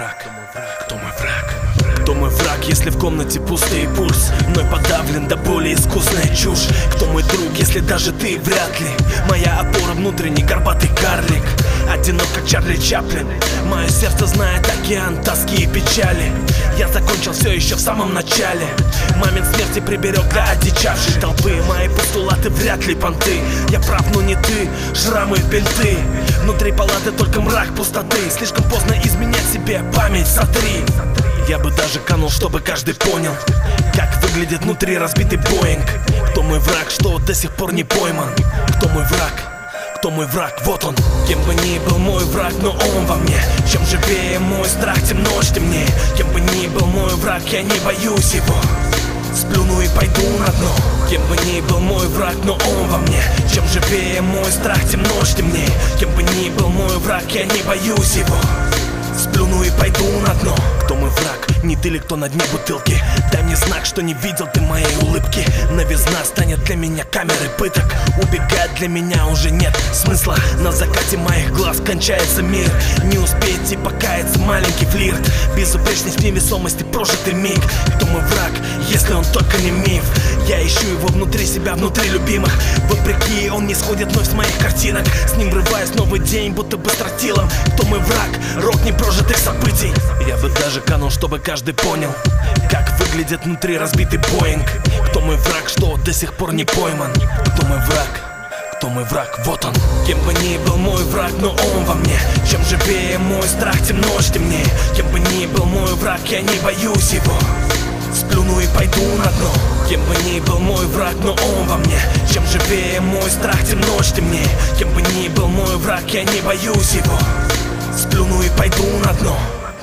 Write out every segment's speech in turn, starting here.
враг? Кто мой враг? Кто мой враг, если в комнате пустый пульс? Мной подавлен до боли искусная чушь. Кто мой друг, если даже ты вряд ли? Моя опора внутренний горбатый карлик, одинок как Чарли Чаплин. Мое сердце знает океан тоски и печали. Я закончил все еще в самом начале. Момент смерти приберег для одичавшей толпы. Мои постулаты вряд ли понты. Я прав, но не ты, шрамы, бинты. Внутри палаты только мрак пустоты. Слишком поздно изменять себе память, сотри. Я бы даже канул, чтобы каждый понял, как выглядит внутри разбитый Боинг. Кто мой враг, что до сих пор не пойман? Кто мой враг? Кто мой враг? Вот он. Кем бы ни был мой враг, но он во мне. Чем живее мой страх, тем ночь темнее. Кем бы ни был мой враг, я не боюсь его. Сплюну и пойду на дно. Кем бы ни был мой враг, но он во мне. Чем живее мой страх, тем ночь темнее. Кем бы ни был мой враг, я не боюсь его. Сплюну и пойду на дно. Кто мой враг? Не ты ли, кто на дне бутылки? Дай мне знак, что не видел ты моей улыбки. Новизна станет для меня камерой пыток. Убегать для меня уже нет смысла. На закате моих глаз кончается мир. Не успеете покаяться маленький флирт. Безупречность невесомости прожитый миг. Кто мой враг, если он только не миф? Я ищу его внутри себя, внутри любимых. Вопреки, он не сходит вновь с моих картинок. С ним врываясь новый день, будто бы стратилом. Кто мой враг? Рок непрожитых событий. Я бы даже канул, чтобы каждый понял, как выглядит внутри разбитый Боинг. Кто мой враг, что до сих пор не пойман? Кто мой враг? Кто мой враг? Вот он. Кем бы ни был мой враг, но он во мне. Чем живее мой страх, тем ночь темнее. Кем бы ни был мой враг, я не боюсь его. Сплюну и пойду на дно. Кем бы ни был мой враг, но он во мне. Чем живее мой страх, тем ночь темнее. Кем бы ни был мой враг, я не боюсь его. Сплюну и пойду на дно.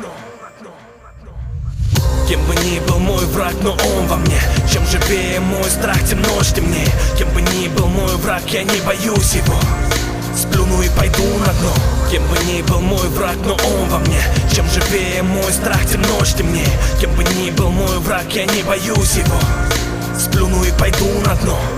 Кем бы ни был мой враг, но он во мне. Чем живее мой страх, тем ночь темнее. Кем бы ни был мой враг, я не боюсь его. Сплюну и пойду на дно. Кем бы ни был мой враг, но он во мне. Чем живее мой страх, тем ночь темнее. Кем бы ни был мой враг, я не боюсь его. Сплюну и пойду на дно.